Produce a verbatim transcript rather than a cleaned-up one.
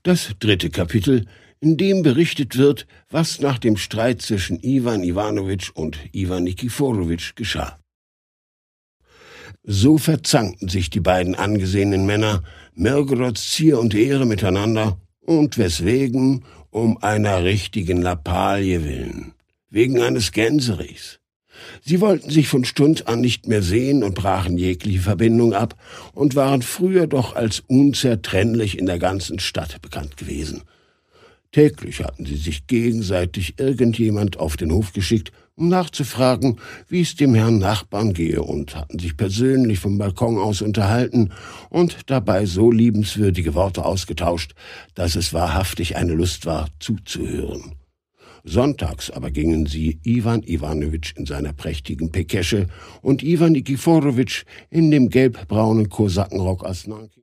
Das dritte Kapitel, in dem berichtet wird, was nach dem Streit zwischen Iwan Iwanowitsch und Iwan Nikiforowitsch geschah. So verzanken sich die beiden angesehenen Männer Mirgorods Zier und Ehre miteinander, und weswegen? Um einer richtigen Lappalie willen, wegen eines Gänserichs. Sie wollten sich von Stund an nicht mehr sehen und brachen jegliche Verbindung ab und waren früher doch als unzertrennlich in der ganzen Stadt bekannt gewesen. Täglich hatten sie sich gegenseitig irgendjemand auf den Hof geschickt, um nachzufragen, wie es dem Herrn Nachbarn gehe, und hatten sich persönlich vom Balkon aus unterhalten und dabei so liebenswürdige Worte ausgetauscht, dass es wahrhaftig eine Lust war, zuzuhören. Sonntags aber gingen sie Iwan Iwanowitsch in seiner prächtigen Pekesche und Iwan Nikiforowitsch in dem gelbbraunen Kosakenrock aus Nanking